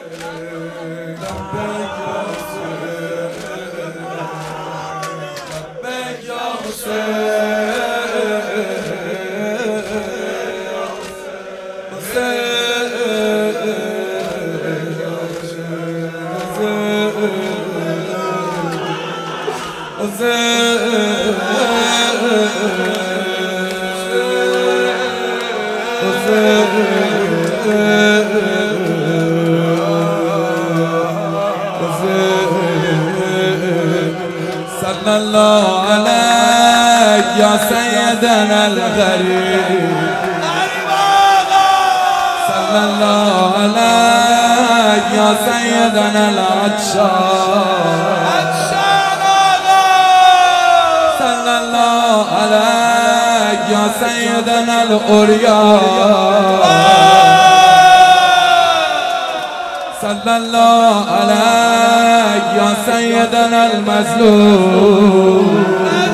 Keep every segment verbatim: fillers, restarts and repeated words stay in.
صلى الله عليك يا سيدنا الغريب، صلى الله عليك يا سيدنا العطشان، صلى الله عليك يا سيدنا الأريان، صلى الله عليك يا سيدنا المظلوم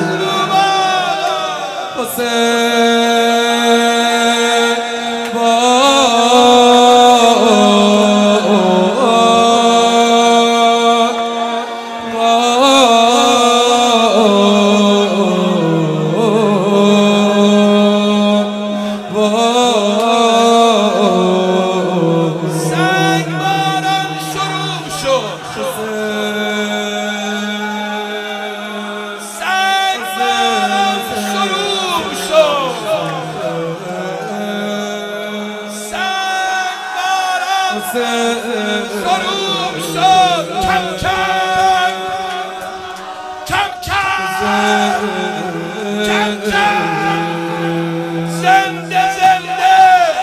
شروع شد کم کم کم کم کم کم زنده زنده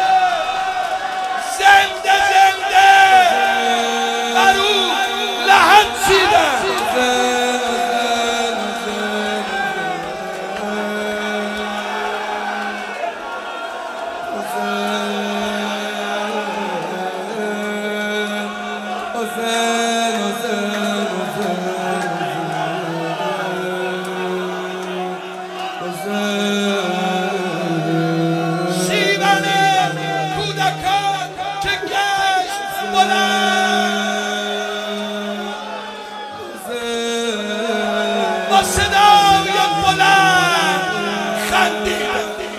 زنده زنده برو لحن چیدن شیون کودکان که گشت بلند با صدای بلند خندید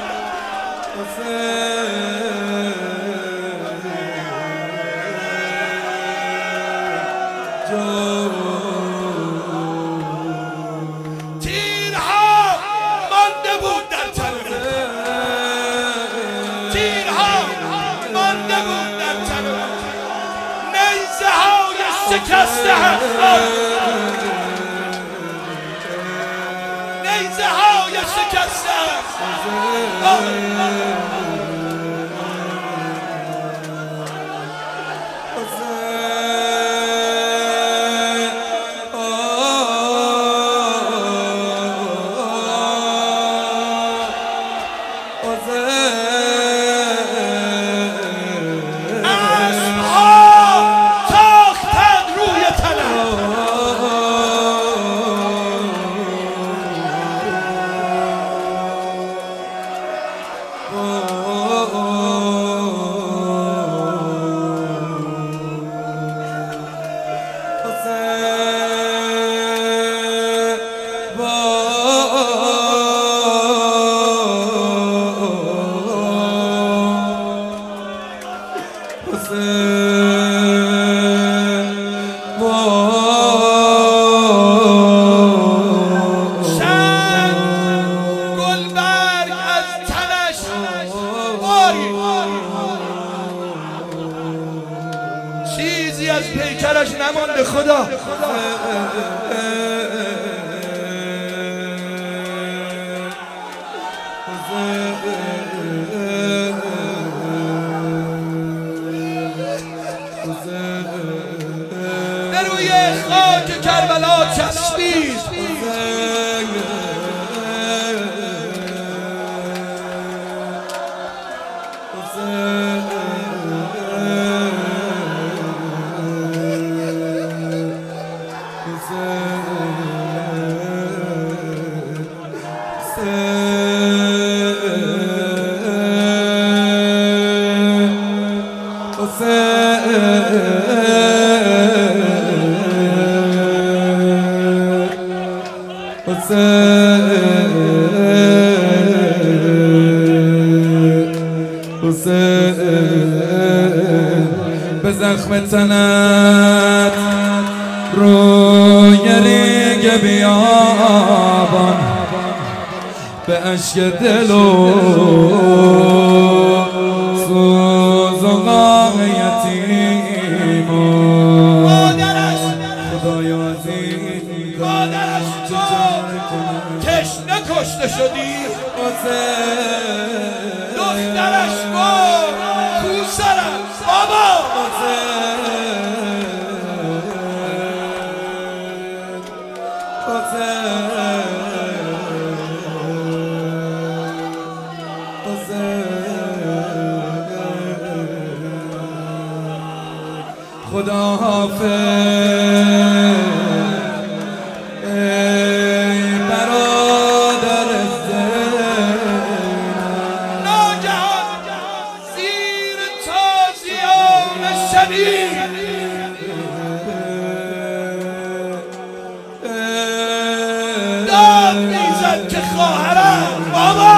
تیرها مانده بود در تنه تیرها مانده بود در تنه نیزه های شکسته حقار نیزه های شکسته چیزی از پیکرش نمانده خدا به روی خاک کربلا چسبید Você به زخم تنت روی ریگ بیابان به عشق دل و سوز و غم یتیمان مادرش خدایا از این مادرش تو تشنه کشته شدی دخترش با کوسرم بابا خدا حافظ ای برادر زینب ناگهان زیر تازیان شدید داد میزد که خواهرم بابا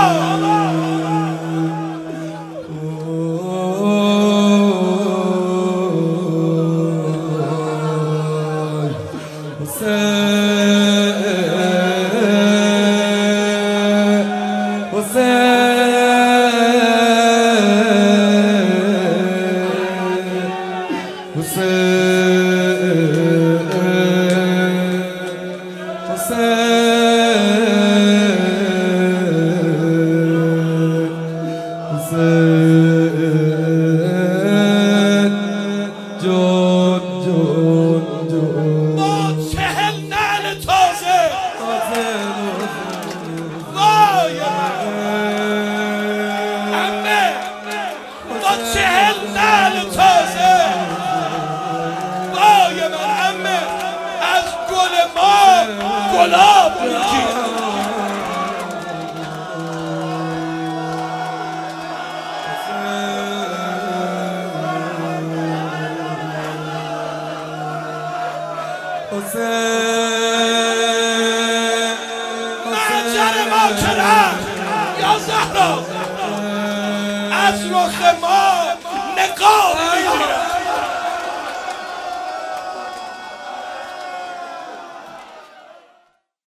چهل نعل تازه وای من عمه از گل ما گلاب میگیرم محجر ما کرد یا زهرا از رخ ما نقاب میگیرم